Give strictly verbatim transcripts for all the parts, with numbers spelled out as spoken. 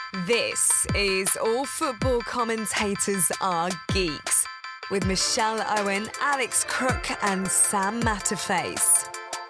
This is All Football Commentators Are Geeks with Michelle Owen, Alex Crook and Sam Matterface.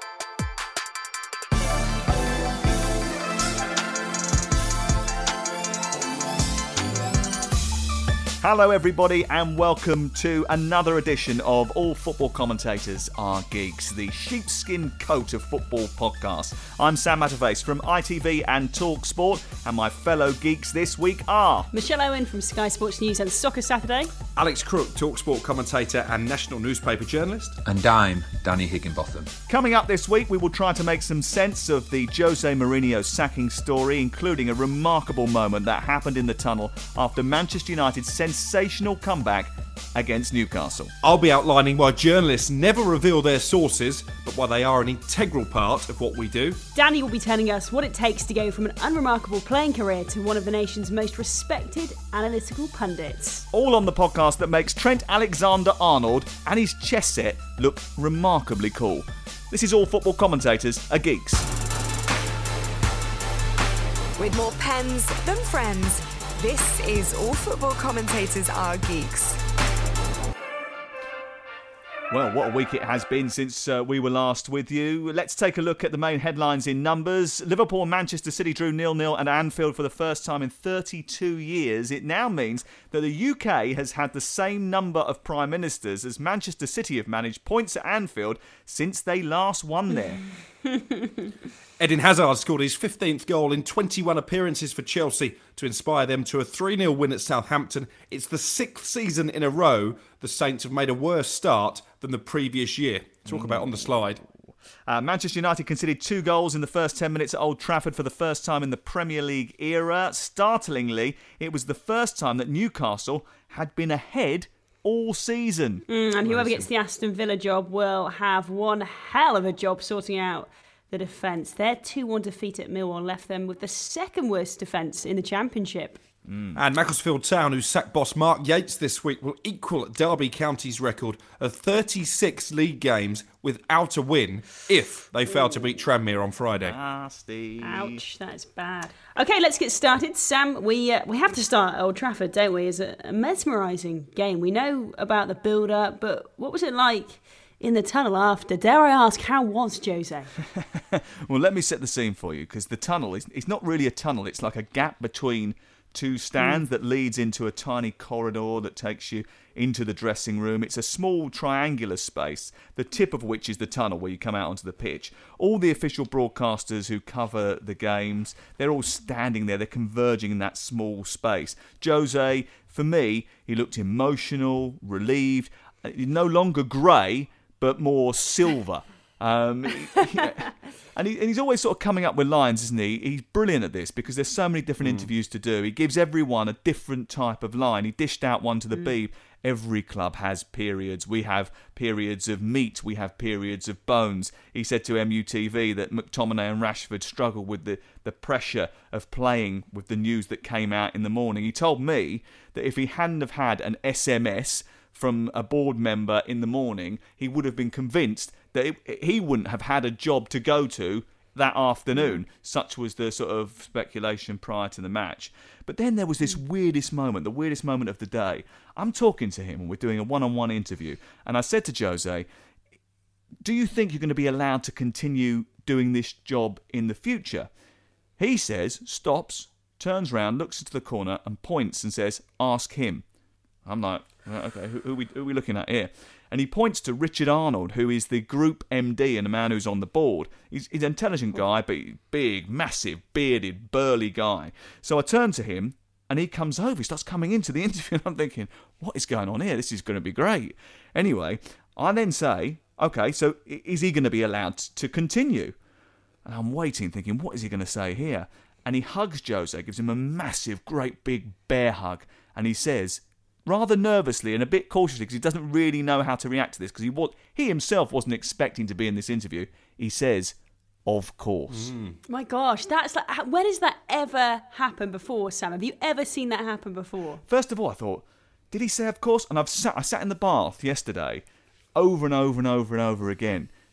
Hello everybody and welcome to another edition of All Football Commentators Are Geeks, the sheepskin coat of football podcast. I'm Sam Matterface from I T V and TalkSport, and my fellow geeks this week are Michelle Owen from Sky Sports News and Soccer Saturday, Alex Crook, TalkSport commentator and national newspaper journalist, and I'm Danny Higginbotham. Coming up this week, we will try to make some sense of the Jose Mourinho sacking story, including a remarkable moment that happened in the tunnel after Manchester United's sensational comeback against Newcastle. I'll be outlining why journalists never reveal their sources, but why they are an integral part of what we do. Danny will be telling us what it takes to go from an unremarkable playing career to one of the nation's most respected analytical pundits. All on the podcast that makes Trent Alexander-Arnold and his chess set look remarkably cool. This is All Football Commentators Are Geeks. With more pens than friends, this is All Football Commentators Are Geeks. Well, what a week it has been since uh, we were last with you. Let's take a look at the main headlines in numbers. Liverpool and Manchester City drew nil nil at Anfield for the first time in thirty-two years. It now means that the U K has had the same number of Prime Ministers as Manchester City have managed points at Anfield since they last won there. Eden Hazard scored his fifteenth goal in twenty-one appearances for Chelsea to inspire them to a three nil win at Southampton. It's the sixth season in a row the Saints have made a worse start than the previous year. Talk about on the slide. Uh, Manchester United conceded two goals in the first ten minutes at Old Trafford for the first time in the Premier League era. Startlingly, it was the first time that Newcastle had been ahead all season. Mm, and whoever gets the Aston Villa job will have one hell of a job sorting out the defence. Their two one defeat at Millwall left them with the second worst defence in the Championship. Mm. And Macclesfield Town, who sacked boss Mark Yates this week, will equal Derby County's record of thirty-six league games without a win if they fail to beat Tranmere on Friday. Nasty. Ouch, that's bad. Okay, let's get started. Sam, we uh, we have to start at Old Trafford, don't we? It's a, a mesmerising game. We know about the build-up, but what was it like in the tunnel after? Dare I ask, how was Jose? Well, let me set the scene for you, because the tunnel is it's not really a tunnel. It's like a gap between two stands mm. that leads into a tiny corridor that takes you into the dressing room. It's a small triangular space, the tip of which is the tunnel where you come out onto the pitch. All the official broadcasters who cover the games, they're all standing there. They're converging in that small space. Jose, for me, he looked emotional, relieved, no longer grey, but more silver. Um, yeah. and, he, and he's always sort of coming up with lines, isn't he? He's brilliant at this because there's so many different mm. interviews to do. He gives everyone a different type of line. He dished out one to the mm. Beeb. Every club has periods. We have periods of meat. We have periods of bones. He said to M U T V that McTominay and Rashford struggle with the, the pressure of playing with the news that came out in the morning. He told me that if he hadn't have had an S M S from a board member in the morning, he would have been convinced that it, he wouldn't have had a job to go to that afternoon. Such was the sort of speculation prior to the match. But then there was this weirdest moment, the weirdest moment of the day. I'm talking to him and we're doing a one-on-one interview, and I said to Jose, do you think you're going to be allowed to continue doing this job in the future? He says, stops, turns round, looks into the corner and points and says, ask him. I'm like, okay, who, who, are we, who are we looking at here? And he points to Richard Arnold, who is the group M D and the man who's on the board. He's, he's an intelligent guy, but big, massive, bearded, burly guy. So I turn to him, and he comes over. He starts coming into the interview, and I'm thinking, what is going on here? This is going to be great. Anyway, I then say, okay, so is he going to be allowed to continue? And I'm waiting, thinking, what is he going to say here? And he hugs Jose, gives him a massive, great big bear hug, and he says, rather nervously and a bit cautiously, because he doesn't really know how to react to this, because he was, he himself wasn't expecting to be in this interview, he says, of course. Mm. My gosh, that's like, when has that ever happened before, Sam? Have you ever seen that happen before? First of all, I thought, did he say of course? And I've sat, I sat in the bath yesterday, over and over and over and over again,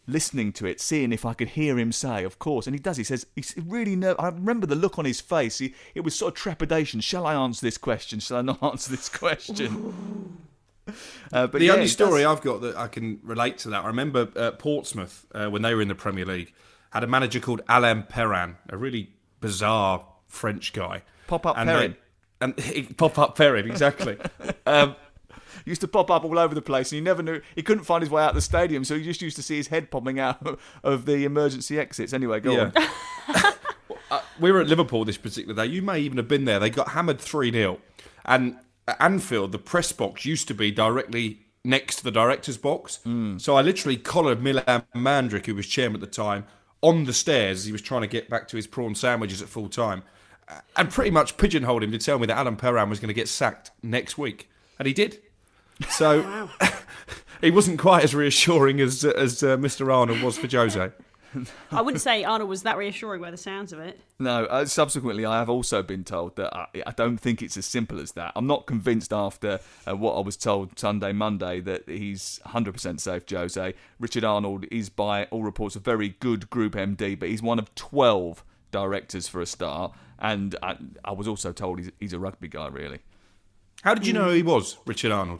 listening to it, seeing if I could hear him say, of course. And he does. He says, he's really nervous. I remember the look on his face. He, it was sort of trepidation. Shall I answer this question? Shall I not answer this question? uh, but the yeah, only story does... I've got that I can relate to that, I remember uh, Portsmouth, uh, when they were in the Premier League, had a manager called Alain Perrin, a really bizarre French guy. Pop-up and Perrin. They, and he, Pop-up Perrin, exactly. um, used to pop up all over the place, and he never knew, he couldn't find his way out of the stadium, so he just used to see his head popping out of the emergency exits. Anyway, go yeah. on. uh, we were at Liverpool this particular day. You may even have been there. They got hammered three nil. And at Anfield, the press box used to be directly next to the director's box. Mm. So I literally collared Milan Mandrick, who was chairman at the time, on the stairs as he was trying to get back to his prawn sandwiches at full time, and pretty much pigeonholed him to tell me that Alain Perrin was going to get sacked next week. And he did. So wow. He wasn't quite as reassuring as as uh, Mister Arnold was for Jose. I wouldn't say Arnold was that reassuring by the sounds of it. No, uh, subsequently I have also been told that I, I don't think it's as simple as that. I'm not convinced after uh, what I was told Sunday, Monday, that he's one hundred percent safe, Jose. Richard Arnold is, by all reports, a very good group M D, but he's one of twelve directors for a start. And I, I was also told he's, he's a rugby guy, really. How did you know he was, Richard Arnold?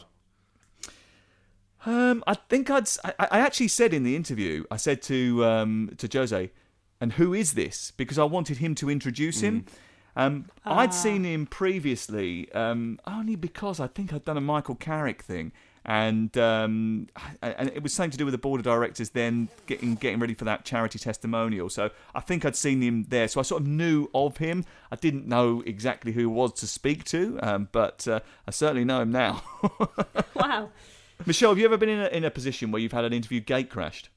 Um, I think I'd. I, I actually said in the interview, I said to um, to Jose, and who is this? Because I wanted him to introduce him. Mm. Um, ah. I'd seen him previously, um, only because I think I'd done a Michael Carrick thing, and um, and it was something to do with the board of directors then getting getting ready for that charity testimonial. So I think I'd seen him there. So I sort of knew of him. I didn't know exactly who he was to speak to, um, but uh, I certainly know him now. Wow. Michelle, have you ever been in a, in a position where you've had an interview gate crashed?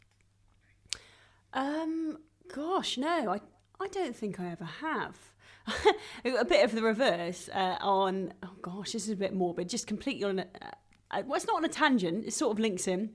Um, gosh, no, I I don't think I ever have. A bit of the reverse uh, on, oh gosh, this is a bit morbid, just completely on a, uh, well, it's not on a tangent, it sort of links in.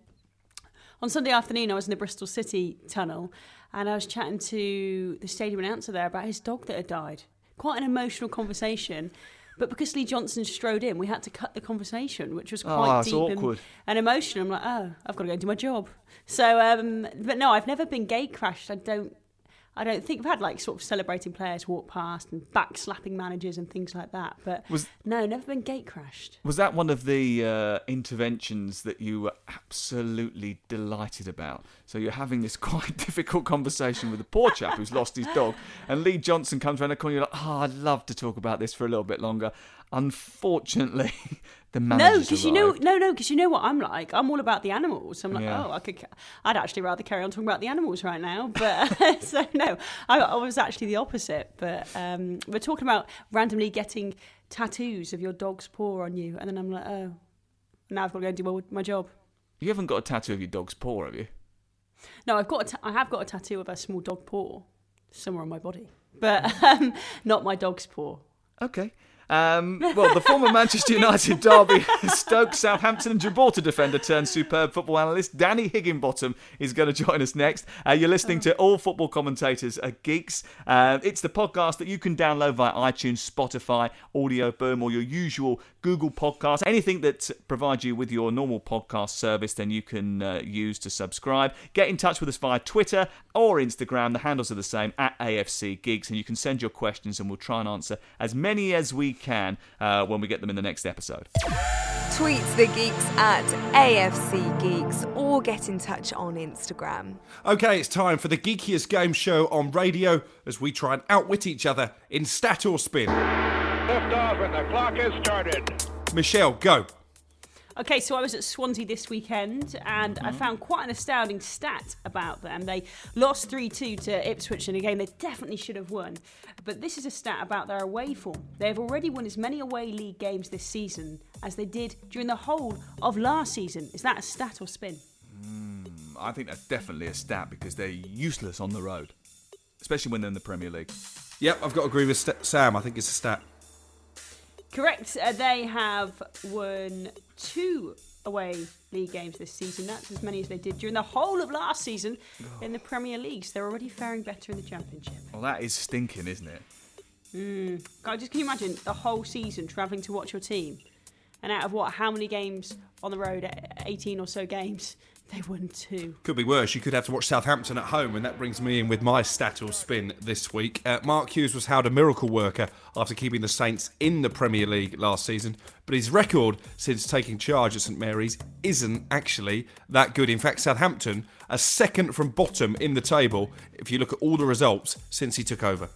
On Sunday afternoon, I was in the Bristol City tunnel, and I was chatting to the stadium announcer there about his dog that had died. Quite an emotional conversation. But because Lee Johnson strode in, we had to cut the conversation, which was quite oh, deep and, and emotional. I'm like, oh, I've got to go and do my job. So, um, but no, I've never been gate crashed. I don't, I don't think I've had like sort of celebrating players walk past and back slapping managers and things like that. But was, no, never been gate crashed. Was that one of the uh, interventions that you were absolutely delighted about? So you're having this quite difficult conversation with a poor chap who's lost his dog, and Lee Johnson comes around the corner. You're like, oh, I'd love to talk about this for a little bit longer. Unfortunately, the manager's no, because you know, no, no, because you know what I'm like. I'm all about the animals. I'm like, yeah. oh, I could, I'd actually rather carry on talking about the animals right now. But so no, I, I was actually the opposite. But um, we're talking about randomly getting tattoos of your dog's paw on you, and then I'm like, oh, now I've got to go and do my, my job. You haven't got a tattoo of your dog's paw, have you? No, I've got. A ta- I have got a tattoo of a small dog paw somewhere on my body, but um, not my dog's paw. Okay. Um, well, the former Manchester United derby, Stoke, Southampton and Gibraltar defender turned superb football analyst Danny Higginbottom is going to join us next. Uh, you're listening to All Football Commentators Are Geeks. Uh, it's the podcast that you can download via iTunes, Spotify, Audio Boom, or your usual Google Podcast. Anything that provides you with your normal podcast service, then you can uh, use to subscribe. Get in touch with us via Twitter or Instagram. The handles are the same, at A F C Geeks, and you can send your questions and we'll try and answer as many as we can uh, when we get them in the next episode. Tweet the Geeks at A F C Geeks or get in touch on Instagram. Okay, it's time for the geekiest game show on radio as we try and outwit each other in stat or spin. Lift off and the clock has started. Michelle, go. Okay, so I was at Swansea this weekend and mm-hmm. I found quite an astounding stat about them. They lost three two to Ipswich in a game they definitely should have won. But this is a stat about their away form. They have already won as many away league games this season as they did during the whole of last season. Is that a stat or spin? Mm, I think that's definitely a stat because they're useless on the road, especially when they're in the Premier League. Yep, I've got to agree with St- Sam. I think it's a stat. Correct. Uh, they have won two away league games this season. That's as many as they did during the whole of last season in the Premier League. So they're already faring better in the Championship. Well, that is stinking, isn't it? Mm. God, just can you imagine the whole season travelling to watch your team? And out of what, how many games on the road, eighteen or so games, They won two. Could be worse. You could have to watch Southampton at home, and that brings me in with my stat or spin this week. Uh, Mark Hughes was hailed a miracle worker after keeping the Saints in the Premier League last season, but his record since taking charge at St Mary's isn't actually that good. In fact, Southampton are second from bottom in the table if you look at all the results since he took over.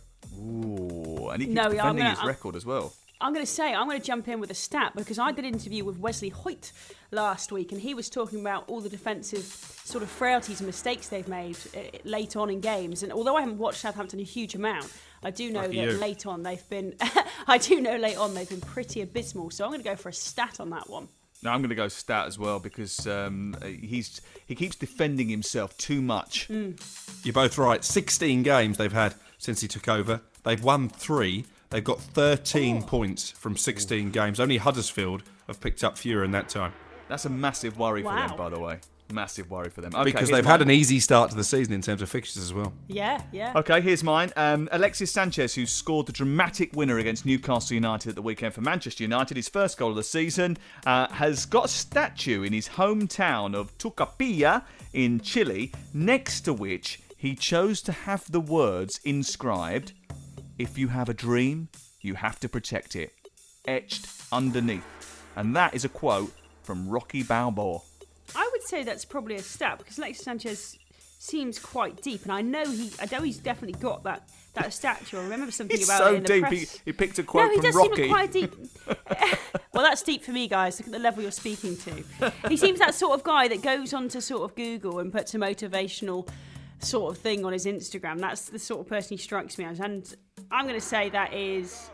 Ooh, and he keeps No, yeah, I'm defending gonna- his I'm- record as well. I'm going to say, I'm going to jump in with a stat because I did an interview with Wesley Hoyt last week and he was talking about all the defensive sort of frailties and mistakes they've made uh, late on in games. And although I haven't watched Southampton a huge amount, I do know Lucky that you. late on they've been, I do know late on they've been pretty abysmal. So I'm going to go for a stat on that one. No, I'm going to go stat as well because um, he's he keeps defending himself too much. Mm. You're both right. sixteen games they've had since he took over. They've won three. They've got thirteen Oh. points from sixteen games. Only Huddersfield have picked up fewer in that time. That's a massive worry for Wow. them, by the way. Massive worry for them. Okay, Because here's they've had mine. an easy start to the season in terms of fixtures as well. Yeah, yeah. Okay, here's mine. Um, Alexis Sanchez, who scored the dramatic winner against Newcastle United at the weekend for Manchester United, his first goal of the season, uh, has got a statue in his hometown of Tucapilla in Chile, next to which he chose to have the words inscribed, "If you have a dream, you have to protect it," etched underneath. And that is a quote from Rocky Balboa. I would say that's probably a stat because Alexis Sanchez seems quite deep, and I know he, I know he's definitely got that that statue. I remember something He's about so it in the deep, press. he, he picked a quote no, he from does Rocky. seem quite deep. Well, that's deep for me, guys. Look at the level you're speaking to. He seems that sort of guy that goes onto sort of Google and puts a motivational sort of thing on his Instagram. That's the sort of person he strikes me as, and I'm going to say that is.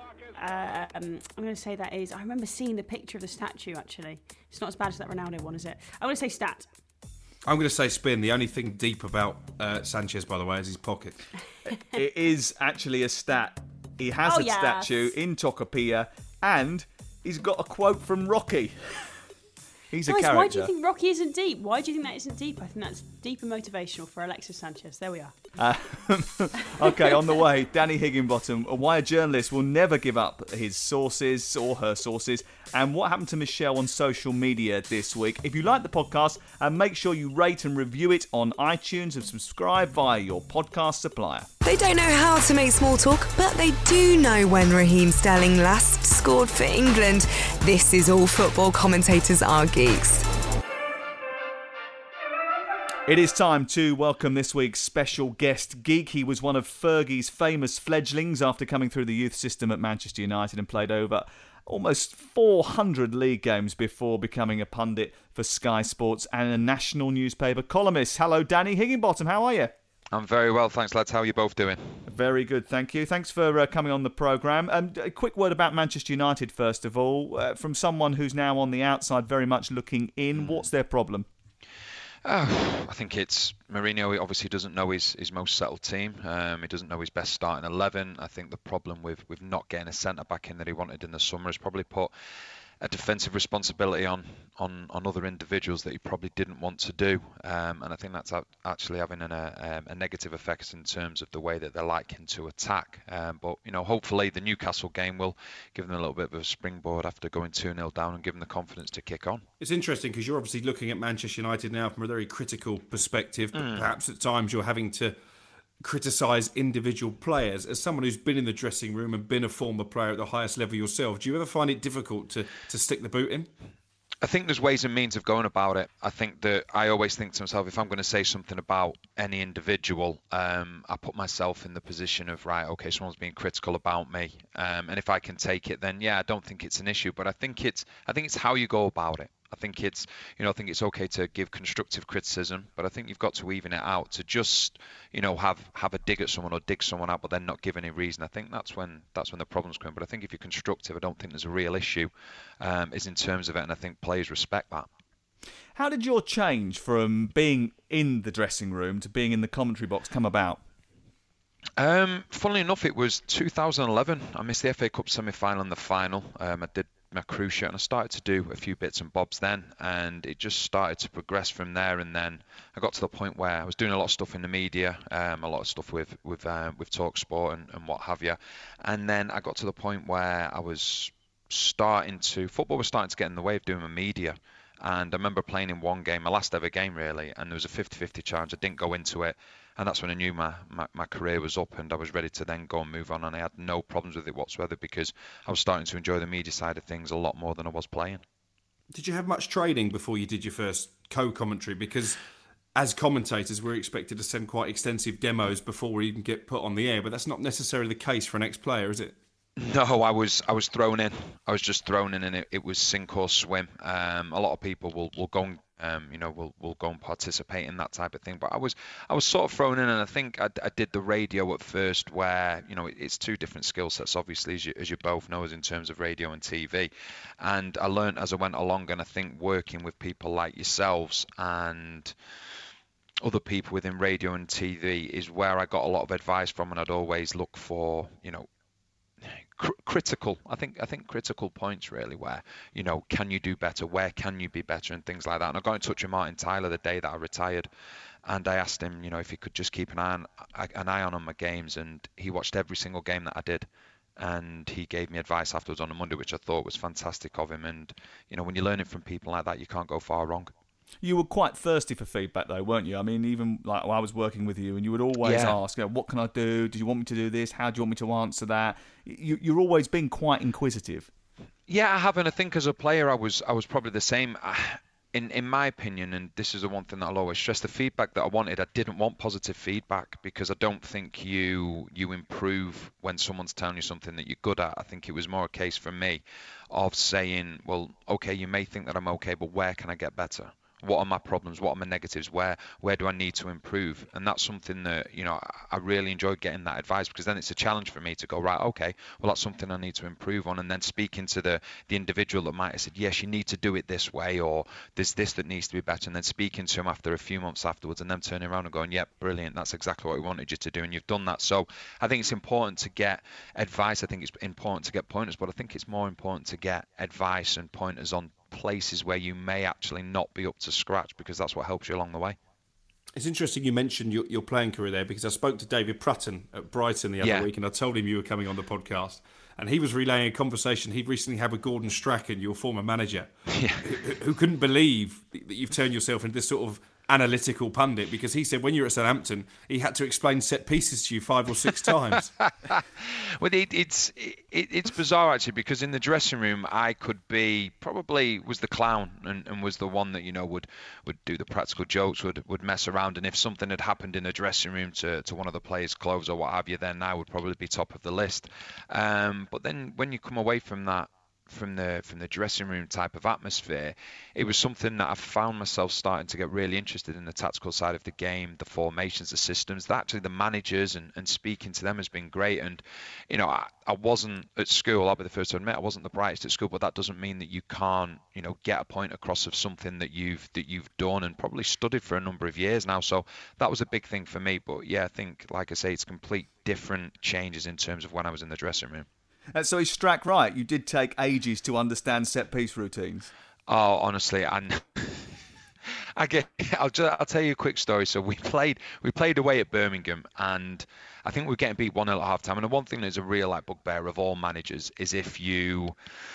Uh, um, I'm going to say that is. I remember seeing the picture of the statue. Actually, it's not as bad as that Ronaldo one, is it? I'm going to say stat. I'm going to say spin. The only thing deep about uh, Sanchez, by the way, is his pocket. It is actually a stat. He has Oh, a yes. statue in Tocopilla, and he's got a quote from Rocky. He's a Guys, character. why do you think Rocky isn't deep? Why do you think that isn't deep? I think that's deep and motivational for Alexis Sanchez. There we are. Uh, okay, on the way, Danny Higginbottom, why a journalist will never give up his sources or her sources, and what happened to Michelle on social media this week. If you like the podcast, uh, make sure you rate and review it on iTunes and subscribe via your podcast supplier. They don't know how to make small talk, but they do know when Raheem Sterling last scored for England. This is All Football Commentators Are Geeks. It is time to welcome this week's special guest geek. He was one of Fergie's famous fledglings after coming through the youth system at Manchester United and played over almost four hundred league games before becoming a pundit for Sky Sports and a national newspaper columnist. Hello, Danny Higginbottom. How are you? I'm very well, thanks, lads. How are you both doing? Very good, thank you. Thanks for uh, coming on the programme. Um, a quick word about Manchester United, first of all. Uh, from someone who's now on the outside, very much looking in, what's their problem? Oh, I think it's Mourinho. He obviously doesn't know his, his most settled team. Um, he doesn't know his best starting eleven. I think the problem with, with not getting a centre back in that he wanted in the summer has probably put a defensive responsibility on, on, on other individuals that he probably didn't want to do. Um, and I think that's actually having an, a, um, a negative effect in terms of the way that they're liking to attack. Um, but, you know, hopefully the Newcastle game will give them a little bit of a springboard after going two nil down and give them the confidence to kick on. It's interesting because you're obviously looking at Manchester United now from a very critical perspective, but perhaps at times you're having to criticise individual players. As someone who's been in the dressing room and been a former player at the highest level yourself, do you ever find it difficult to, to stick the boot in? I think there's ways and means of going about it. I think that I always think to myself, if I'm going to say something about any individual, um, I put myself in the position of, right, okay, someone's being critical about me. Um, and if I can take it, then yeah, I don't think it's an issue. But I think it's I think it's how you go about it. I think it's, you know, I think it's okay to give constructive criticism, but I think you've got to even it out. To just, you know, have have a dig at someone or dig someone out, but then not give any reason. I think that's when that's when the problems come in. But I think if you're constructive, I don't think there's a real issue, um, is in terms of it, and I think players respect that. How did your change from being in the dressing room to being in the commentary box come about? Um, funnily enough, it was two thousand eleven. I missed the F A Cup semi-final and the final. Um, I did my crew shirt and I started to do a few bits and bobs then, and it just started to progress from there. And then I got to the point where I was doing a lot of stuff in the media, um, a lot of stuff with with um, with TalkSport and, and what have you. And then I got to the point where I was starting to football was starting to get in the way of doing my media. And I remember playing in one game, my last ever game really, and there was a fifty-fifty chance. I didn't go into it. And that's when I knew my, my, my career was up and I was ready to then go and move on. And I had no problems with it whatsoever because I was starting to enjoy the media side of things a lot more than I was playing. Did you have much training before you did your first co-commentary? Because as commentators, we're expected to send quite extensive demos before we even get put on the air. But that's not necessarily the case for an ex-player, is it? No, I was I was thrown in. I was just thrown in, and it, it was sink or swim. Um, a lot of people will, will go and um, you know will will go and participate in that type of thing. But I was I was sort of thrown in, and I think I, I did the radio at first, where you know it, it's two different skill sets, obviously, as you, as you both know, as in terms of radio and T V. And I learned as I went along, and I think working with people like yourselves and other people within radio and T V is where I got a lot of advice from, and I'd always look for you know. critical I think I think critical points really, where you know can you do better, where can you be better, and things like that. And I got in touch with Martin Tyler the day that I retired, and I asked him you know if he could just keep an eye on an eye on, on my games, and he watched every single game that I did, and he gave me advice afterwards on a Monday, which I thought was fantastic of him. And you know when you're learning from people like that, you can't go far wrong. You were quite thirsty for feedback, though, weren't you? I mean, even like while I was working with you, and you would always yeah. ask, you know, "What can I do? Do you want me to do this? How do you want me to answer that?" You, you're always being quite inquisitive. Yeah, I have, and I think as a player, I was I was probably the same. In in my opinion, and this is the one thing that I'll always stress, the feedback that I wanted, I didn't want positive feedback, because I don't think you you improve when someone's telling you something that you're good at. I think it was more a case for me of saying, well, okay, you may think that I'm okay, but where can I get better? What are my problems? What are my negatives? Where where do I need to improve? And that's something that, you know, I really enjoyed getting that advice, because then it's a challenge for me to go, right, okay, well, that's something I need to improve on. And then speaking to the, the individual that might have said, yes, you need to do it this way, or there's this that needs to be better. And then speaking to them after a few months afterwards, and them turning around and going, yep, brilliant, that's exactly what we wanted you to do, and you've done that. So I think it's important to get advice. I think it's important to get pointers, but I think it's more important to get advice and pointers on places where you may actually not be up to scratch, because that's what helps you along the way. It's interesting you mentioned your, your playing career there, because I spoke to David Prutton at Brighton the other yeah. week, and I told him you were coming on the podcast, and he was relaying a conversation he'd recently had with Gordon Strachan, your former manager, yeah. who, who couldn't believe that you've turned yourself into this sort of analytical pundit, because he said when you were at Southampton, he had to explain set pieces to you five or six times. Well, it, it's it, it's bizarre actually, because in the dressing room I could be probably was the clown and, and was the one that you know would would do the practical jokes, would would mess around, and if something had happened in the dressing room to, to one of the players' clothes or what have you, then I would probably be top of the list. Um, but then when you come away from that. from the from the dressing room type of atmosphere, it was something that I found myself starting to get really interested in, the tactical side of the game, the formations, the systems, that actually the managers, and, and speaking to them has been great. And you know I, I wasn't at school, I'll be the first to admit I wasn't the brightest at school, but that doesn't mean that you can't you know get a point across of something that you've that you've done and probably studied for a number of years now. So that was a big thing for me. But yeah, I think, like I say, it's complete different changes in terms of when I was in the dressing room. Uh, so is Strack right? You did take ages to understand set-piece routines. Oh, honestly, and I get. I'll just, I'll tell you a quick story. So we played we played away at Birmingham, and I think we were getting beat one nil at half time. And the one thing that's a real like bugbear of all managers is if you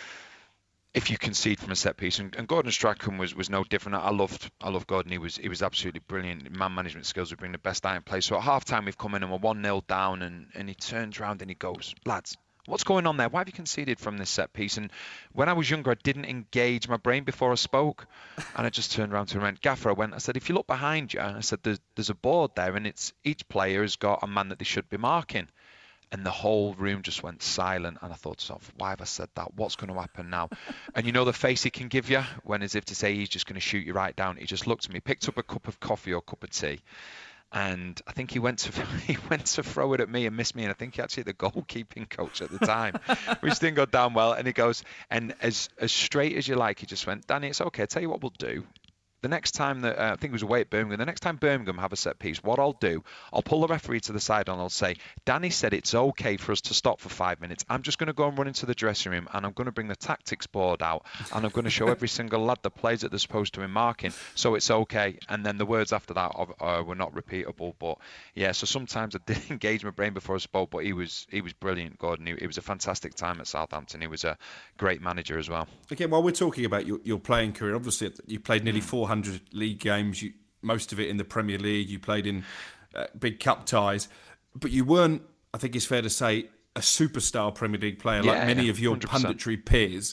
if you concede from a set piece. And, and Gordon Strachan was, was no different. I loved I loved Gordon. He was he was absolutely brilliant. Man management skills would bring the best out in play. So at half time we've come in and we're one nil down, and, and he turns around and he goes, lads, what's going on there? Why have you conceded from this set piece? And when I was younger, I didn't engage my brain before I spoke. And I just turned around to him and went, Gaffer, I went, I said, if you look behind you, I said, there's, there's a board there, and it's each player has got a man that they should be marking. And the whole room just went silent. And I thought to myself, why have I said that? What's going to happen now? And you know the face he can give you, when as if to say he's just going to shoot you right down. He just looked at me, picked up a cup of coffee or cup of tea. And I think he went to he went to throw it at me and missed me. And I think he actually the goalkeeping coach at the time, which didn't go down well. And he goes, and as as straight as you like, he just went, Danny, it's okay. I'll tell you what we'll do. the next time that, uh, I think it was away at Birmingham, the next time Birmingham have a set piece, what I'll do, I'll pull the referee to the side and I'll say, Danny said it's okay for us to stop for five minutes. I'm just going to go and run into the dressing room and I'm going to bring the tactics board out and I'm going to show every single lad the plays that they're supposed to be marking, so it's okay. And then the words after that are, are, were not repeatable. But yeah, so sometimes I did engage my brain before I spoke, but he was he was brilliant, Gordon. He, it was a fantastic time at Southampton. He was a great manager as well. Okay, while we're talking about your, your playing career, obviously you played nearly four hundred league games, you, most of it in the Premier League, you played in uh, big cup ties, but you weren't, I think it's fair to say, a superstar Premier League player yeah, like many yeah, of your one hundred percent punditry peers.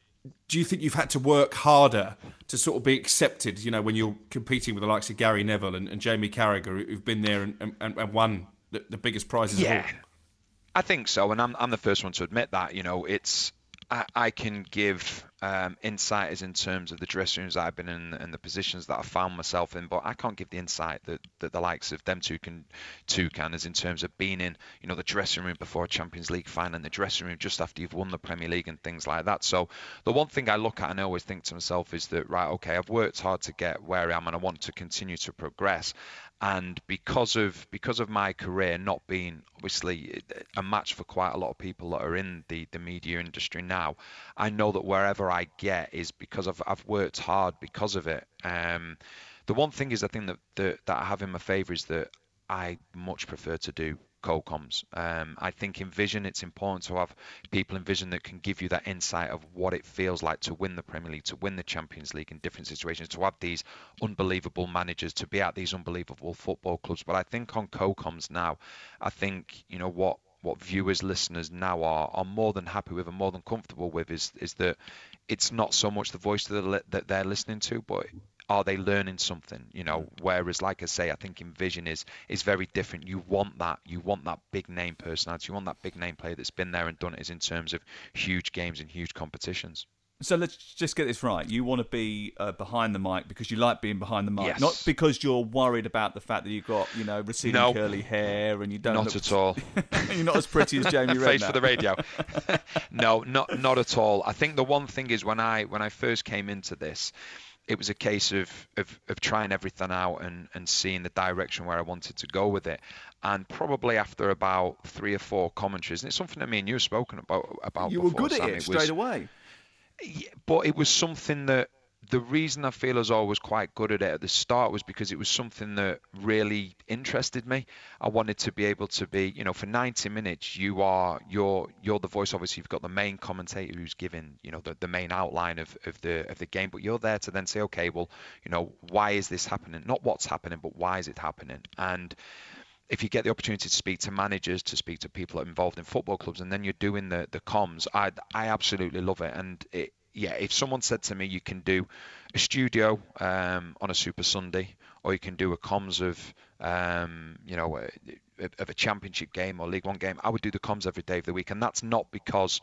Do you think you've had to work harder to sort of be accepted, you know, when you're competing with the likes of Gary Neville and, and Jamie Carragher, who've been there and, and, and won the, the biggest prizes yeah, of all? I think so, and I'm I'm the first one to admit that. You know, it's I, I can give um, insight as in terms of the dressing rooms that I've been in and the positions that I found myself in, but I can't give the insight that, that the likes of them two can, two can, as in terms of being in, you know, the dressing room before a Champions League final and the dressing room just after you've won the Premier League and things like that. So the one thing I look at and I always think to myself is that, right, okay, I've worked hard to get where I am and I want to continue to progress. And because of because of my career not being obviously a match for quite a lot of people that are in the, the media industry now, I know that wherever I get is because I've I've worked hard because of it. Um, the one thing is I think that, that that I have in my favour is that I much prefer to do co-coms. Um, I think in Vision it's important to have people in Vision that can give you that insight of what it feels like to win the Premier League, to win the Champions League in different situations, to have these unbelievable managers, to be at these unbelievable football clubs. But I think on co-coms now, I think, you know, what what viewers, listeners now are are more than happy with and more than comfortable with is is that it's not so much the voice that they're, that they're listening to, but are they learning something, you know? Whereas, like I say, I think in Vision is is very different. You want that, you want that big name personality, you want that big name player that's been there and done it, is in terms of huge games and huge competitions. So let's just get this right. You want to be uh, behind the mic because you like being behind the mic, Yes. not because you're worried about the fact that you've got, you know, receding No. curly hair and you don't Not look... at all. You're not as pretty as Jamie Redknapp. Face for the radio. no, not not at all. I think the one thing is when I when I first came into this, it was a case of, of, of trying everything out and, and seeing the direction where I wanted to go with it. And probably after about three or four commentaries, and it's something that me and you have spoken about about You before, were good Sam, at it, it straight was, away. Yeah, but it was something that the reason I feel as though I was quite good at it at the start was because it was something that really interested me. I wanted to be able to be, you know, for ninety minutes, you are, you're, you're the voice. Obviously, you've got the main commentator who's giving, you know, the, the main outline of, of the of the game, but you're there to then say, okay, well, you know, why is this happening? Not what's happening, but why is it happening? And if you get the opportunity to speak to managers, to speak to people that are involved in football clubs, and then you're doing the the comms, I I absolutely love it. And it, yeah, if someone said to me, you can do a studio um, on a Super Sunday, or you can do a comms of, um, you know, a, of a championship game or League One game, I would do the comms every day of the week. And that's not because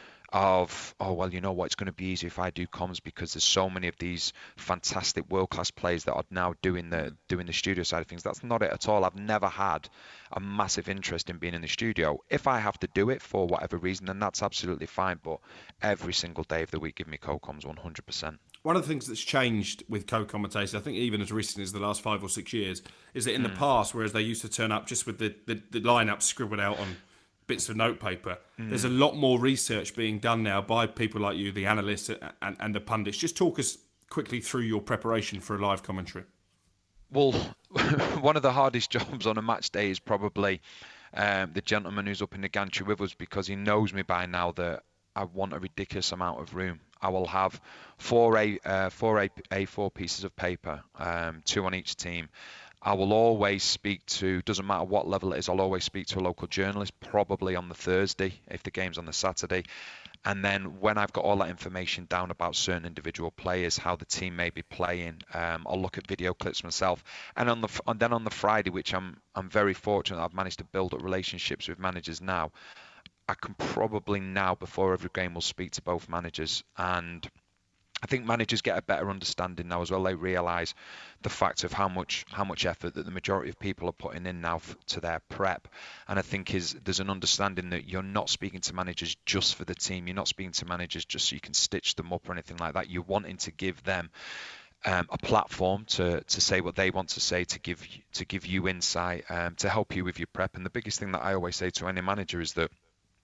of, oh, well, you know what, it's going to be easy if I do comms, because there's so many of these fantastic world-class players that are now doing the doing the studio side of things. That's not it at all. I've never had a massive interest in being in the studio. If I have to do it for whatever reason, then that's absolutely fine. But every single day of the week, give me co-coms one hundred percent. One of the things that's changed with co-commentators, I think even as recently as the last five or six years, is that in mm. the past, whereas they used to turn up just with the, the, the lineup scribbled out on bits of notepaper, mm. there's a lot more research being done now by people like you, the analysts and, and the pundits. Just talk us quickly through your preparation for a live commentary. Well, one of the hardest jobs on a match day is probably um, the gentleman who's up in the gantry with us, because he knows me by now that I want a ridiculous amount of room. I will have four A, uh, four A, A4 pieces of paper, um, two on each team. I will always speak to, doesn't matter what level it is, I'll always speak to a local journalist, probably on the Thursday if the game's on the Saturday. And then when I've got all that information down about certain individual players, how the team may be playing, um, I'll look at video clips myself. And on the and then on the Friday, which I'm I'm very fortunate I've managed to build up relationships with managers now, I can probably now, before every game, will speak to both managers. And I think managers get a better understanding now as well. They realise the fact of how much how much effort that the majority of people are putting in now f- to their prep. And I think is there's an understanding that you're not speaking to managers just for the team. You're not speaking to managers just so you can stitch them up or anything like that. You're wanting to give them um, a platform to to say what they want to say, to give to give you insight, um, to help you with your prep. And the biggest thing that I always say to any manager is that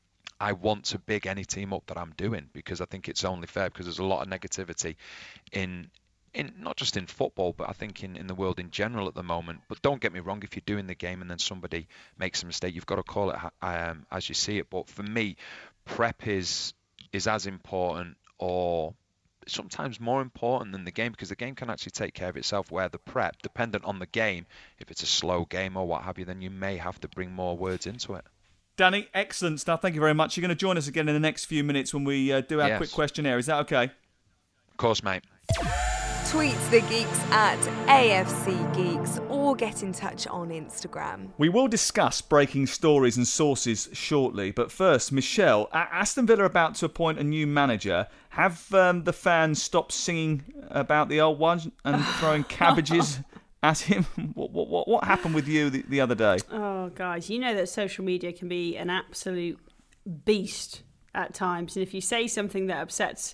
I want to big any team up that I'm doing, because I think it's only fair, because there's a lot of negativity in in not just in football, but I think in, in the world in general at the moment. But don't get me wrong, if you're doing the game and then somebody makes a mistake, you've got to call it um, as you see it. But for me, prep is is as important, or sometimes more important, than the game, because the game can actually take care of itself, where the prep, dependent on the game, if it's a slow game or what have you, then you may have to bring more words into it. Danny, excellent stuff. Thank you very much. You're going to join us again in the next few minutes when we uh, do our Yes. quick questionnaire. Is that okay? Of course, mate. Tweet the Geeks at A F C Geeks or get in touch on Instagram. We will discuss breaking stories and sources shortly, but first, Michelle, A- Aston Villa are about to appoint a new manager. Have um, the fans stopped singing about the old one and throwing cabbages at him? What, what, what happened with you the, the other day? Oh, guys, you know that social media can be an absolute beast at times. And if you say something that upsets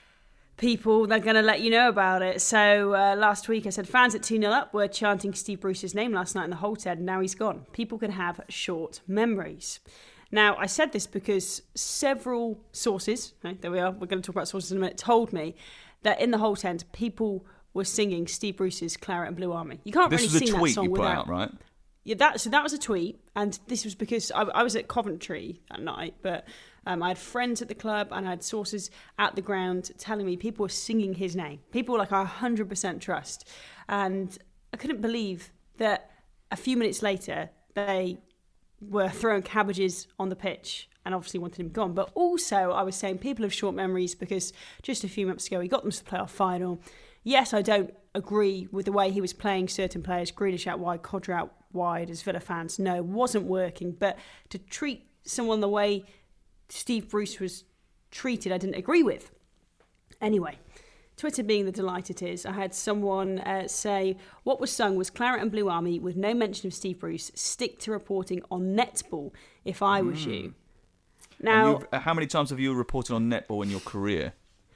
people, they're going to let you know about it. So uh, last week I said fans at two nil up were chanting Steve Bruce's name last night in the Holte End, and now he's gone. People can have short memories. Now, I said this because several sources, okay, there we are, we're going to talk about sources in a minute, told me that in the Holte End, people were singing Steve Bruce's Claret and Blue Army. You can't This really was a sing that tweet song you put without... out, right? Yeah, that so that was a tweet, and this was because I, I was at Coventry that night, but um, I had friends at the club and I had sources at the ground telling me people were singing his name. People were like, I one hundred percent trust. And I couldn't believe that a few minutes later they were throwing cabbages on the pitch and obviously wanted him gone. But also I was saying people have short memories, because just a few months ago he got them to the playoff final. Yes, I don't agree with the way he was playing certain players, Grealish out wide, Codra out wide, as Villa fans know, wasn't working. But to treat someone the way Steve Bruce was treated, I didn't agree with. Anyway, Twitter being the delight it is, I had someone uh, say, what was sung was Claret and Blue Army with no mention of Steve Bruce. Stick to reporting on netball if I was mm. you. Now, and how many times have you reported on netball in your career?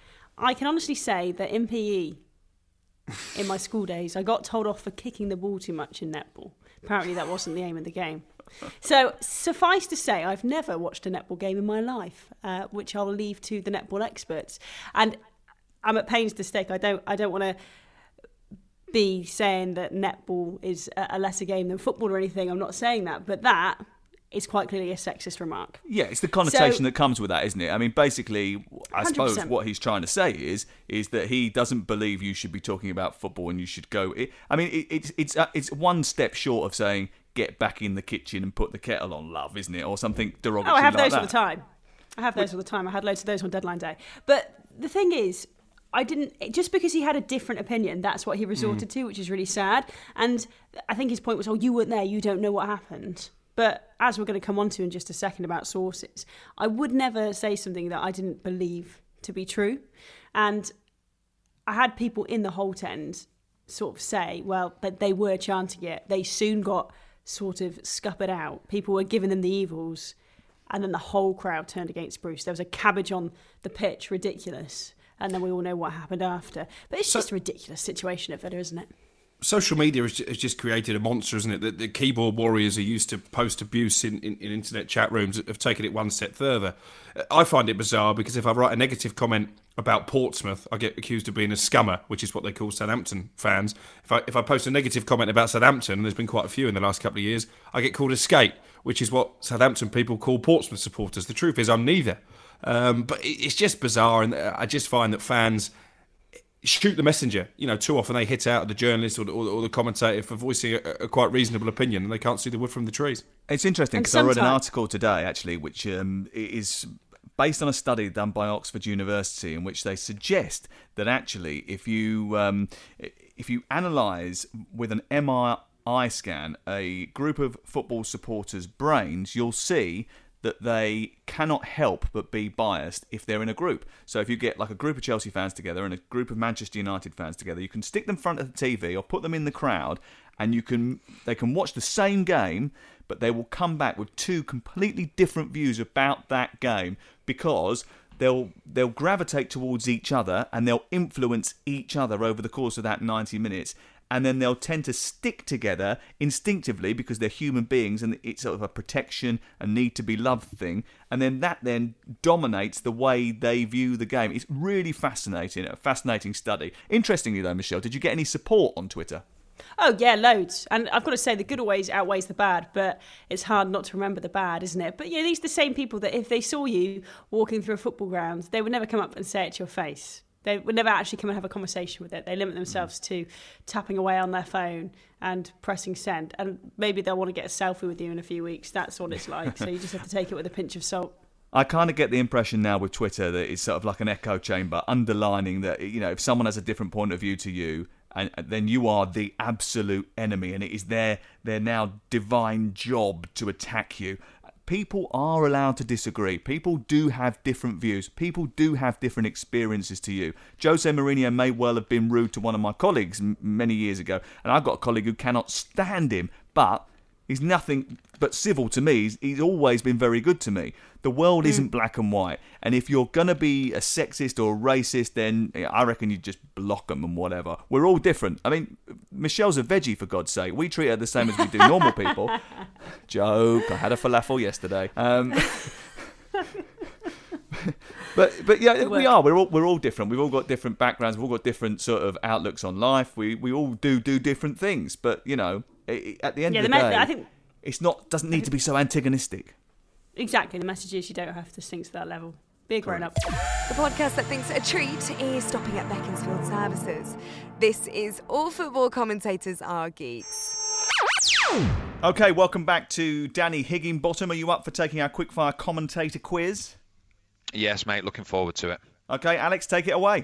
I can honestly say that in P E, in my school days, I got told off for kicking the ball too much in netball. Apparently that wasn't the aim of the game. So suffice to say, I've never watched a netball game in my life, uh, which I'll leave to the netball experts. And I'm at pains to stake. I don't I don't want to be saying that netball is a lesser game than football or anything. I'm not saying that. But that is quite clearly a sexist remark. Yeah, it's the connotation So- that comes with that, isn't it? I mean, basically, I one hundred suppose percent. what he's trying to say is is that he doesn't believe you should be talking about football and you should go. It, I mean, it, it's it's uh, it's one step short of saying get back in the kitchen and put the kettle on, love, isn't it, or something derogatory Oh, I have like those that. all the time. I have those all the time. I had loads of those on deadline day. But the thing is, I didn't, just because he had a different opinion, that's what he resorted to, which is really sad. And I think his point was, oh, you weren't there, you don't know what happened. But as we're going to come on to in just a second about sources, I would never say something that I didn't believe to be true. And I had people in the Holte End sort of say, well, that they were chanting it. They soon got sort of scuppered out. People were giving them the evils. And then the whole crowd turned against Bruce. There was a cabbage on the pitch, ridiculous. And then we all know what happened after. But it's So- just a ridiculous situation at Villa, isn't it? Social media has ju- has just created a monster, isn't it? The, the keyboard warriors who used to post abuse in, in, in internet chat rooms have taken it one step further. Uh, I find it bizarre because if I write a negative comment about Portsmouth, I get accused of being a scummer, which is what they call Southampton fans. If I if I post a negative comment about Southampton, and there's been quite a few in the last couple of years, I get called a skate, which is what Southampton people call Portsmouth supporters. The truth is I'm neither. Um, but it, it's just bizarre, and I just find that fans shoot the messenger. You know, too often they hit out at the journalist or the, or the commentator for voicing a, a quite reasonable opinion, and they can't see the wood from the trees. It's interesting And because I read an sometimes- article today, actually, which um, is based on a study done by Oxford University, in which they suggest that actually, if you um, if you analyse with an M R I scan a group of football supporters' brains, you'll see that they cannot help but be biased if they're in a group. So if you get like a group of Chelsea fans together and a group of Manchester United fans together, you can stick them in front of the T V or put them in the crowd, and you can they can watch the same game, but they will come back with two completely different views about that game, because they'll they'll gravitate towards each other and they'll influence each other over the course of that ninety minutes. And then they'll tend to stick together instinctively because they're human beings and it's sort of a protection and need to be loved thing. And then that then dominates the way they view the game. It's really fascinating, a fascinating study. Interestingly though, Michelle, did you get any support on Twitter? Oh, yeah, loads. And I've got to say, the good always outweighs the bad, but it's hard not to remember the bad, isn't it? But, yeah, these are the same people that if they saw you walking through a football ground, they would never come up and say it to your face. They would never actually come and have a conversation with it. They limit themselves to tapping away on their phone and pressing send. And maybe they'll want to get a selfie with you in a few weeks. That's what it's like. So you just have to take it with a pinch of salt. I kind of get the impression now with Twitter that it's sort of like an echo chamber, underlining that, you know, if someone has a different point of view to you, and then you are the absolute enemy, and it is their their now divine job to attack you. People are allowed to disagree. People do have different views. People do have different experiences to you. Jose Mourinho may well have been rude to one of my colleagues m- many years ago, and I've got a colleague who cannot stand him, but he's nothing but civil to me. He's, he's always been very good to me. The world isn't black and white, and if you're going to be a sexist or a racist, then I reckon you just block them and whatever. We're all different. I mean, Michelle's a veggie, for God's sake. We treat her the same as we do normal people. Joke, I had a falafel yesterday. Um, but but yeah, we are. We're all we're all different. We've all got different backgrounds. We've all got different sort of outlooks on life. We we all do do different things. But you know, at the end yeah, of the, the day, me- I think it's not doesn't need to be so antagonistic. Exactly. The message is you don't have to sink to that level. Be a grown-up. The podcast that thinks a treat is stopping at Beaconsfield Services. This is All Football Commentators Are Geeks. Okay, welcome back to Danny Higginbottom. Are you up for taking our quickfire commentator quiz? Yes, mate. Looking forward to it. Okay, Alex, take it away.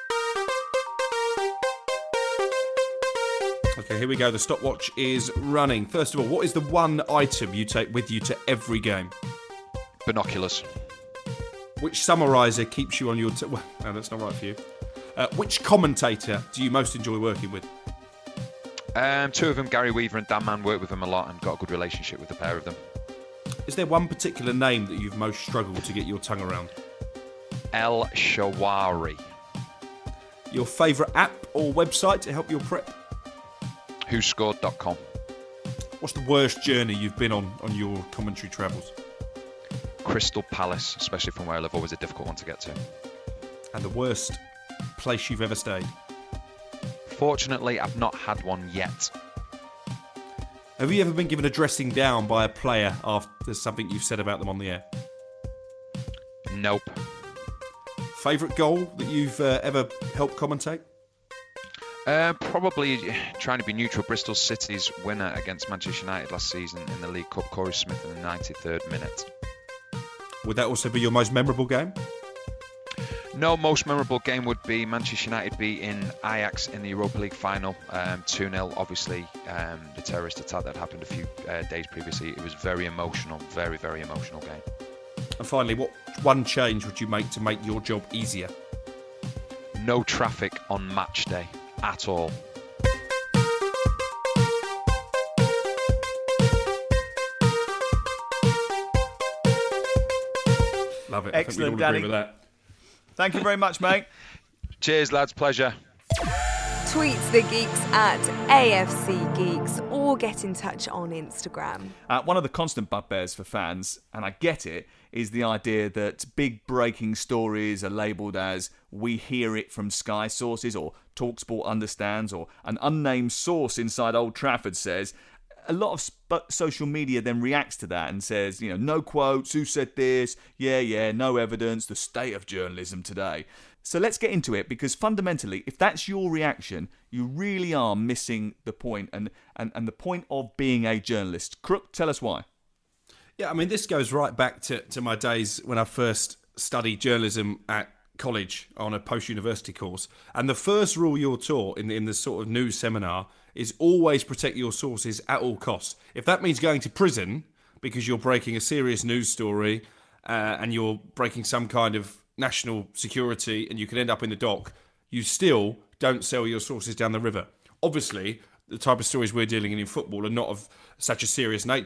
Okay, here we go. The stopwatch is running. First of all, what is the one item you take with you to every game? Binoculars. Which summariser keeps you on your... T- well, no, that's not right for you. Uh, which commentator do you most enjoy working with? Um, two of them, Gary Weaver and Dan Mann, work with them a lot and got a good relationship with the pair of them. Is there one particular name that you've most struggled to get your tongue around? El Shawari. Your favourite app or website to help your prep? who scored dot com. What's the worst journey you've been on on your commentary travels? Crystal Palace, especially from where I live, always a difficult one to get to. And the worst place you've ever stayed? Fortunately, I've not had one yet. Have you ever been given a dressing down by a player after something you've said about them on the air? Nope. Favourite goal that you've uh, ever helped commentate? Uh, probably trying to be neutral. Bristol City's winner against Manchester United last season in the League Cup, Corey Smith in the ninety-third minute. Would that also be your most memorable game? No, most memorable game would be Manchester United beating Ajax in the Europa League final, um, two nil. Obviously, um, the terrorist attack that happened a few uh, days previously. It was very emotional, very, very emotional game. And finally, what one change would you make to make your job easier? No traffic on match day at all. Love it. Excellent, I think we'd all Danny. agree with that. Thank you very much, mate. Cheers, lads. Pleasure. Tweets the Geeks at A F C Geeks or get in touch on Instagram. Uh, one of the constant bugbears for fans, and I get it, is the idea that big breaking stories are labelled as "we hear it from Sky sources" or TalkSport understands, or an unnamed source inside Old Trafford says. A lot of sp- social media then reacts to that and says, you know, no quotes, who said this, yeah, yeah, no evidence, the state of journalism today. So let's get into it, because fundamentally, if that's your reaction, you really are missing the point and, and, and the point of being a journalist. Crook, tell us why. Yeah, I mean, this goes right back to, to my days when I first studied journalism at college on a post-university course. And the first rule you're taught in, in this sort of news seminar is always protect your sources at all costs. If that means going to prison because you're breaking a serious news story uh, and you're breaking some kind of national security and you can end up in the dock, you still don't sell your sources down the river. Obviously, the type of stories we're dealing in in football are not of such a serious nature.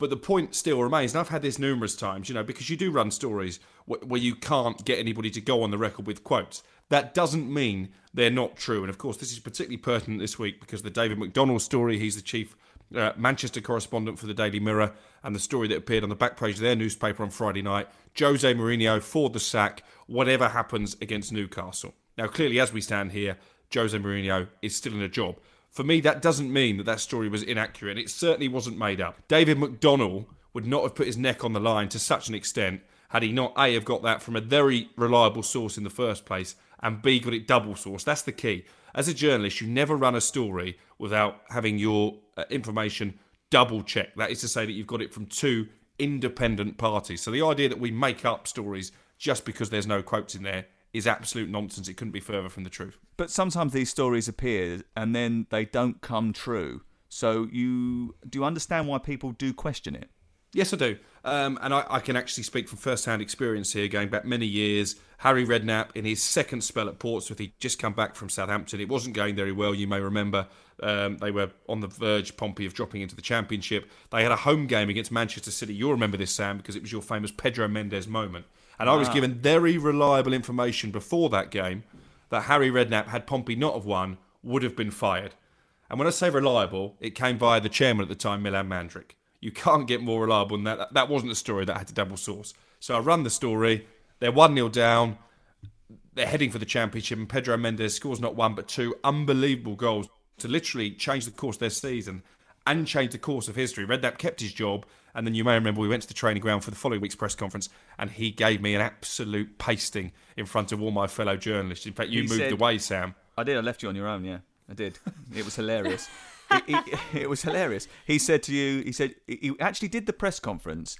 But the point still remains, and I've had this numerous times, you know, because you do run stories wh- where you can't get anybody to go on the record with quotes. That doesn't mean they're not true. And of course, this is particularly pertinent this week because the David McDonnell story, he's the chief uh, Manchester correspondent for the Daily Mirror, and the story that appeared on the back page of their newspaper on Friday night, Jose Mourinho for the sack, whatever happens against Newcastle. Now, clearly, as we stand here, Jose Mourinho is still in a job. For me, that doesn't mean that that story was inaccurate. It certainly wasn't made up. David McDonnell would not have put his neck on the line to such an extent had he not, A, have got that from a very reliable source in the first place, and B, got it double sourced. That's the key. As a journalist, you never run a story without having your uh, information double checked. That is to say that you've got it from two independent parties. So the idea that we make up stories just because there's no quotes in there is absolute nonsense. It couldn't be further from the truth. But sometimes these stories appear and then they don't come true. So you do you understand why people do question it? Yes, I do. Um, and I, I can actually speak from first-hand experience here, going back many years. Harry Redknapp, in his second spell at Portsmouth, he'd just come back from Southampton. It wasn't going very well, you may remember. Um, they were on the verge, Pompey, of dropping into the Championship. They had a home game against Manchester City. You'll remember this, Sam, because it was your famous Pedro Mendes moment. And I was Wow. given very reliable information before that game that Harry Redknapp, had Pompey not have won, would have been fired. And when I say reliable, it came via the chairman at the time, Milan Mandrić. You can't get more reliable than that. That wasn't a story that I had to double source. So I run the story. They're one nil down. They're heading for the Championship, and Pedro Mendes scores not one but two unbelievable goals to literally change the course of their season and change the course of history. Redknapp kept his job, and then you may remember we went to the training ground for the following week's press conference, and he gave me an absolute pasting in front of all my fellow journalists. In fact, you He moved said- away, Sam. I did. I left you on your own. Yeah, I did. It was hilarious. it, it, it was hilarious. He said to you, he said he actually did the press conference,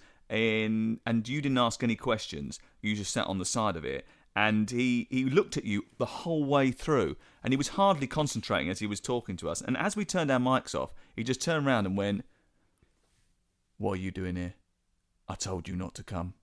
in, and you didn't ask any questions. You just sat on the side of it, and he he looked at you the whole way through, and he was hardly concentrating as he was talking to us. And as we turned our mics off, he just turned around and went, "What are you doing here? I told you not to come."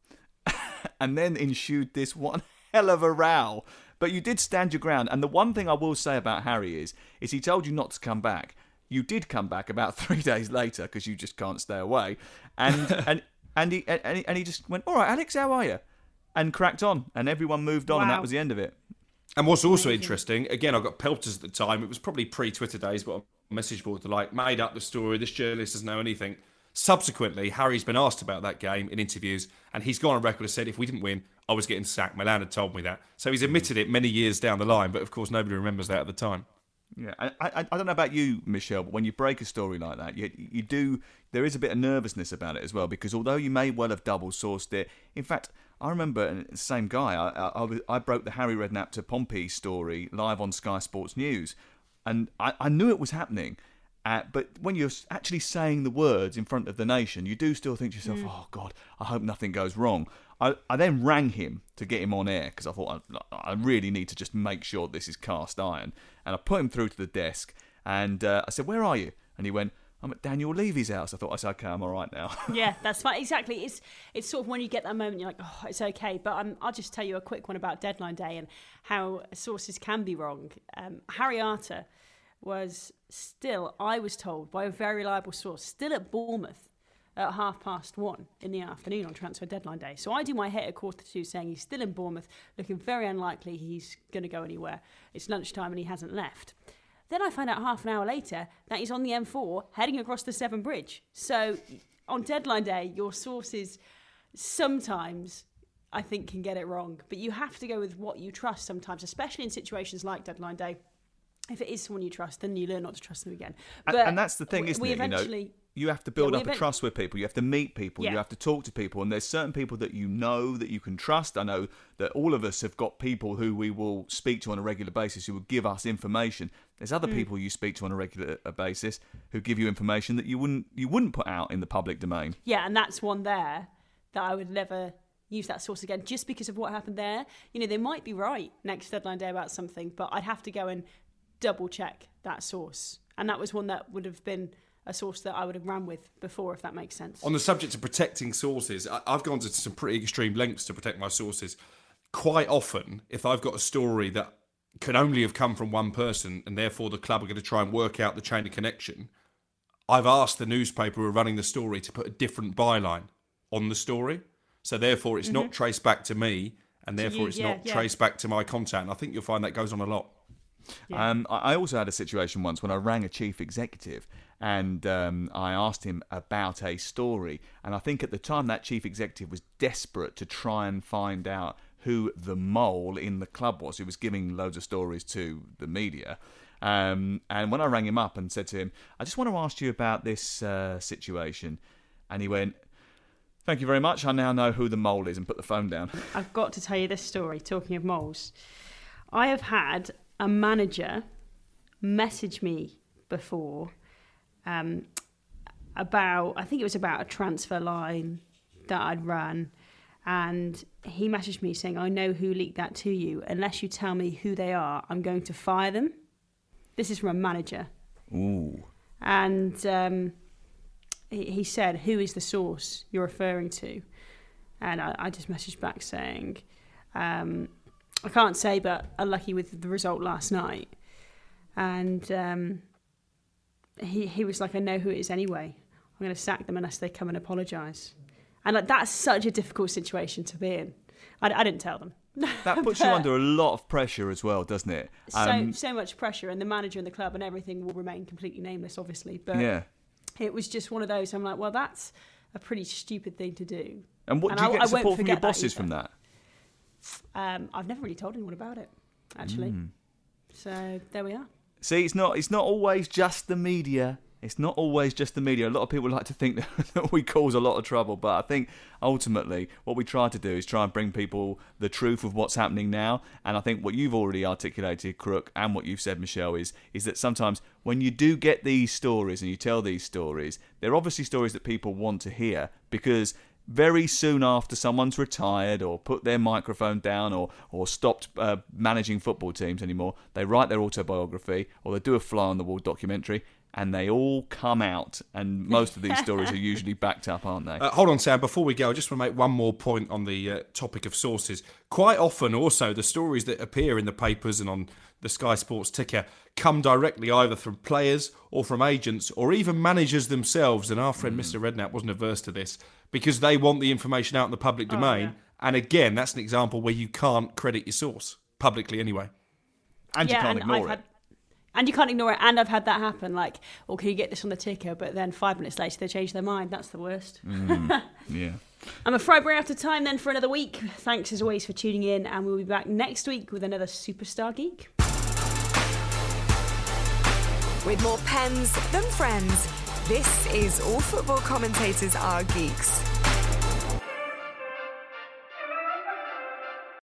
And then ensued this one hell of a row. But you did stand your ground. And the one thing I will say about Harry is, is he told you not to come back. You did come back about three days later because you just can't stay away. And and and he and he, and he just went, "All right, Alex, how are you?" And cracked on. And everyone moved on, Wow. and that was the end of it. And what's also interesting, again, I got pelters at the time. It was probably pre-Twitter days, but on message boards are like, made up the story. This journalist doesn't know anything. Subsequently, Harry's been asked about that game in interviews, and he's gone on record and said, if we didn't win, I was getting sacked. Milan had told me that. So he's admitted it many years down the line, but of course nobody remembers that at the time. Yeah, I, I I don't know about you, Michelle, but when you break a story like that, you you do. There is a bit of nervousness about it as well, because although you may well have double sourced it, in fact, I remember and the same guy. I I, I, was- I broke the Harry Redknapp to Pompey story live on Sky Sports News, and I, I knew it was happening. Uh, but when you're actually saying the words in front of the nation, you do still think to yourself, "Oh God, I hope nothing goes wrong." I, I then rang him to get him on air because I thought I, I really need to just make sure this is cast iron. And I put him through to the desk, and uh, I said, "Where are you?" And he went, "I'm at Daniel Levy's house." I thought, I said, "Okay, I'm all right now." Yeah, that's fine. Exactly. It's it's sort of when you get that moment, you're like, oh, it's okay. But um, I'll just tell you a quick one about deadline day and how sources can be wrong. Um, Harry Arter was still, I was told by a very reliable source, still at Bournemouth at half past one in the afternoon on transfer deadline day. So I do my hit at quarter to two saying he's still in Bournemouth, looking very unlikely he's going to go anywhere. It's lunchtime and he hasn't left. Then I find out half an hour later that he's on the M four heading across the Severn Bridge. So on deadline day, your sources sometimes, I think, can get it wrong. But you have to go with what you trust sometimes, especially in situations like deadline day. If it is someone you trust, then you learn not to trust them again. And, But and that's the thing, we- isn't we it? You know, eventually- you have to build Yeah, we up a event- trust with people. You have to meet people. Yeah. You have to talk to people. And there's certain people that you know that you can trust. I know that all of us have got people who we will speak to on a regular basis who will give us information. There's other Mm. people you speak to on a regular uh, basis who give you information that you wouldn't you wouldn't put out in the public domain. Yeah, and that's one there that I would never use that source again just because of what happened there. You know, they might be right next deadline day about something, but I'd have to go and double check that source. And that was one that would have been a source that I would have ran with before, if that makes sense. On the subject of protecting sources, I- I've gone to some pretty extreme lengths to protect my sources. Quite often, if I've got a story that can only have come from one person and therefore the club are going to try and work out the chain of connection, I've asked the newspaper who are running the story to put a different byline on the story. So therefore, it's mm-hmm. not traced back to me, and therefore you, it's yeah, not yeah. traced back to my contact. And I think you'll find that goes on a lot. Yeah. Um, I also had a situation once when I rang a chief executive and um, I asked him about a story. And I think at the time that chief executive was desperate to try and find out who the mole in the club was, who was giving loads of stories to the media. Um, and when I rang him up and said to him, I just want to ask you about this uh, situation. And he went, thank you very much. I now know who the mole is, and put the phone down. I've got to tell you this story, talking of moles. I have had a manager message me before um, about, I think it was about a transfer line that I'd run, and he messaged me saying, I know who leaked that to you. Unless you tell me who they are, I'm going to fire them. This is from a manager. Ooh. And um, he, he said, who is the source you're referring to? And I, I just messaged back saying, um, I can't say, but unlucky with the result last night. And um, he he was like, I know who it is anyway. I'm going to sack them unless they come and apologise. And like, that's such a difficult situation to be in. I, I didn't tell them. That puts you under a lot of pressure as well, doesn't it? Um, so so much pressure, and the manager and the club and everything will remain completely nameless, obviously. But yeah. It was just one of those. I'm like, well, that's a pretty stupid thing to do. And what and do you I, get I support from your bosses that from that? Um, I've never really told anyone about it, actually. Mm. So there we are. See, it's not it's not always just the media. It's not always just the media. A lot of people like to think that we cause a lot of trouble, but I think ultimately what we try to do is try and bring people the truth of what's happening now. And I think what you've already articulated, Crook, and what you've said, Michelle, is is that sometimes when you do get these stories and you tell these stories, they're obviously stories that people want to hear, because very soon after someone's retired or put their microphone down or, or stopped uh, managing football teams anymore, they write their autobiography or they do a fly-on-the-wall documentary, and they all come out, and most of these stories are usually backed up, aren't they? Uh, hold on, Sam, before we go, I just want to make one more point on the uh, topic of sources. Quite often also the stories that appear in the papers and on the Sky Sports ticker come directly either from players or from agents or even managers themselves, and our friend mm. Mister Redknapp wasn't averse to this, because they want the information out in the public domain. Oh, yeah. And again, that's an example where you can't credit your source, publicly anyway. And yeah, you can't and ignore I've it. Had- And you can't ignore it. And I've had that happen. Like, oh, can you get this on the ticker? But then five minutes later, they change their mind. That's the worst. Mm, yeah. I'm afraid we're out of time then for another week. Thanks as always for tuning in. And we'll be back next week with another Superstar Geek. With more pens than friends, this is All Football Commentators Are Geeks.